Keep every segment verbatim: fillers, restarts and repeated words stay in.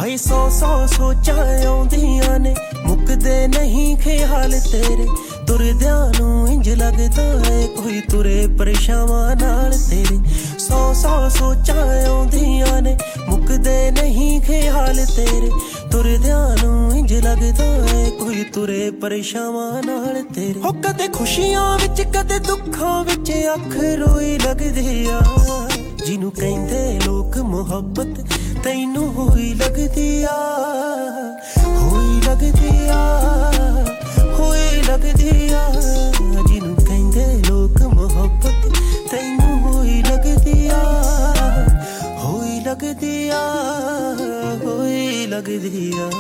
ਹਾਏ ਸੌ ਸੌ ਸੋਚਾਂ ਆਉਂਦੀਆਂ ਨੇ ਮੁੱਕਦੇ ਨਹੀਂ ਖਿਆਲ ਤੇਰੇ ਤੁਰਦਿਆਂ ਨੂੰ ਇੰਜ ਲੱਗਦਾ ਏ ਕੋਈ ਤੁਰੇ ਪਰਛਾਵਾਂ ਨਾਲ ਤੇਰੇ ਸੌ ਸੌ ਸੋਚਾਂ ਆਉਂਦੀਆਂ ਨੇ ਮੁੱਕਦੇ ਨਹੀਂ ਖਿਆਲ ਤੇਰੇ ਤੁਰਦਿਆਂ ਨੂੰ ਇੰਜ ਲੱਗਦਾ ਏ ਕੋਈ ਤੁਰੇ ਪਰਛਾਵਾਂ ਨਾਲ ਤੇਰੇ ਹੋ ਕਦੇ ਖੁਸ਼ੀਆਂ ਵਿੱਚ ਕਦੇ ਦੁੱਖਾਂ ਵਿੱਚ ਅੱਖ ਰੋਈ ਲੱਗਦੀ ਆ ਜਿਹਨੂੰ ਕਹਿੰਦੇ ਲੋਕ ਮੁਹੱਬਤ ਤੈਨੂੰ ਹੋਈ ਲੱਗਦੀ ਆ ਹੋਈ ਲੱਗਦੀ ਆ ਹੋਈ ਲੱਗਦੀ ਆ ਜਿਹਨੂੰ ਕਹਿੰਦੇ ਲੋਕ ਮੁਹੱਬਤ ਤੈਨੂੰ ਹੋਈ ਲੱਗਦੀ ਆ ਹੋਈ ਲੱਗਦੀ ਆ ਹੋਈ ਲੱਗਦੀ ਆ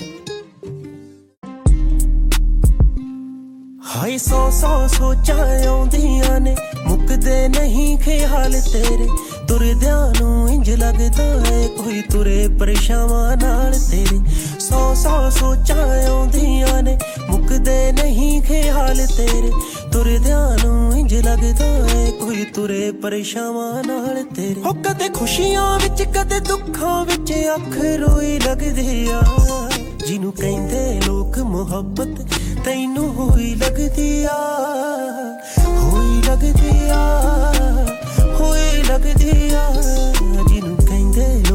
ਹਾਏ ਸੌ ਸੌ ਸੋਚਾਂ ਆਉਂਦੀਆਂ ਨੇ ਮੁੱਕਦੇ ਨਹੀਂ ਖਿਆਲ ਤੇਰੇ ਤੁਰਦਿਆਂ ਨੂੰ ਇੰਜ ਲੱਗਦਾ ਏ ਕੋਈ ਤੁਰੇ ਪਰਛਾਵਾਂ ਨਾਲ ਤੇਰੇ ਸੌ ਸੌ ਸੋਚਾਂ ਆਉਂਦੀਆਂ ਨੇ ਮੁੱਕਦੇ ਨਹੀਂ ਖਿਆਲ ਤੇਰੇ ਤੁਰਦਿਆਂ ਨੂੰ ਇੰਜ ਲੱਗਦਾ ਏ ਕੋਈ ਤੁਰੇ ਪਰਛਾਵਾਂ ਨਾਲ ਤੇਰੇ ਹੋ ਕਦੇ ਖੁਸ਼ੀਆਂ ਵਿੱਚ ਕਦੇ ਦੁੱਖਾਂ ਵਿੱਚ ਅੱਖ ਰੋਈ ਲੱਗਦੀ ਆ ਜਿਹਨੂੰ ਕਹਿੰਦੇ ਲੋਕ ਮੁਹੱਬਤ ਤੈਨੂੰ ਹੋਈ ਲੱਗਦੀ ਆ ਹੋਈ ਲੱਗਦੀ ਆ ਹੋਈ ਲੱਗਦੀ ਆ ਜਿਹਨੂੰ ਕਹਿੰਦੇ